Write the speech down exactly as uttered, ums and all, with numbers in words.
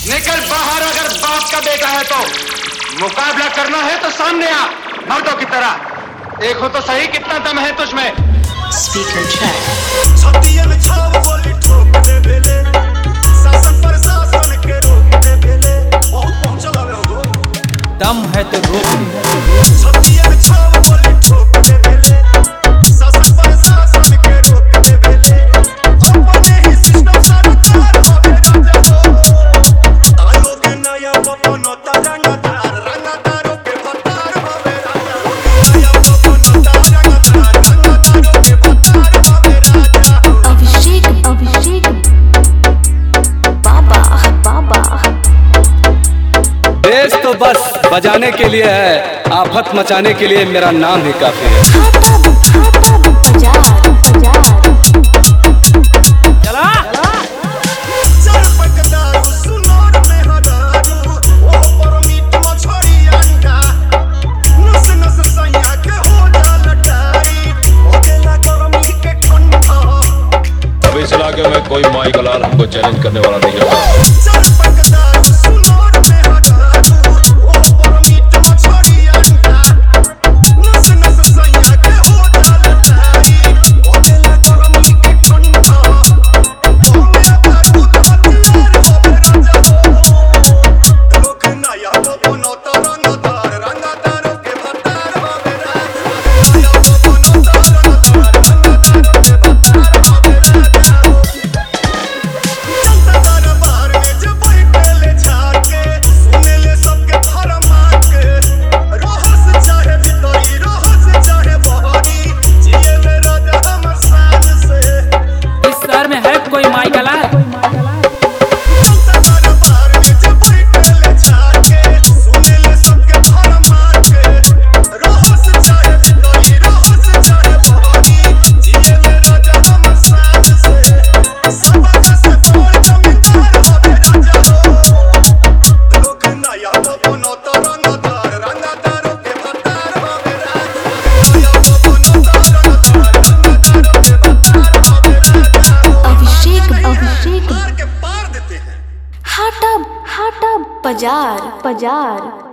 निकल बाहर, अगर बाप का बेटा है तो। मुकाबला करना है तो सामने आ, मर्दों की तरह। देखो तो सही कितना दम है तुझमें। Speaker check. छतिये में छाव गोली ठोक दे बेले, शासन पर शासन के रोक दे बेले। बहुत पहुंचल हवे हो, दम है तो रोक ले। छतिये में छाव गोली ठोक दे बेले, शासन पर शासन के रोक दे बेले। अपने ही सिस्टम सरकार हवे राजा हो, आयो के नया बपनो तरंगदार, रंगदारों के भतार हवे राजा हो। नया बपनो तरंगदार, रंगदारों के भतार हवे राजा हो। Abhishek, Abhishek, Baba, Baba. देश तो बस बजाने के लिए है, आफत मचाने के लिए मेरा नाम ही काफी है। Hata, hata, bajar, bajar. चला चल पकदारू सुनोर में हदारू, ओ पर मीट मछली अंडा। नस नस सैया के हो जा लटाई, हो गेला गरमी के ठंडा। अब इस इलाके में कोई माई का लाल हमको चैलेंज करने वाला नहीं होगा। चल पकदारू सुनोर में हदारू, ओ पर मीट मछली अंडा। नस नस सैया के हो जा लटाई, हो गेला गरमी के ठंडा। बोले बाबू हथियार होवे राजा हो, लोक नया बपनो तरंगदार, रंगदारों के भतार होवे राजा हो। नया बपनो तरंगदार, रंगदारों के भतार होवे राजा हो। जनता दरबार में जब बैठेले झाके, सुनेले सबके फरमान के। रहस चाहे भीतरी, रहस चाहे बहरी, जिएले राजा हमर शान से। इस शहर में है कोई माई का लाल? जनता दरबार में जब बैठेले झाके, सुनेले सबके फरमान के। रहस चाहे भीतरी, रहस चाहे बहरी, जिएले राजा हमर शान से। सबका से बड़ जमींदार होवे राजा हो, लोक नया बपनो तरंगदार, रंगदारों के भतार होवे राजा हो। नया बपनो तरंगदार, रंगदारों के भतार होवे राजा हो। Abhishek, Abhishek. मार के पार देते हैं। Hata, hata, bajar, bajar.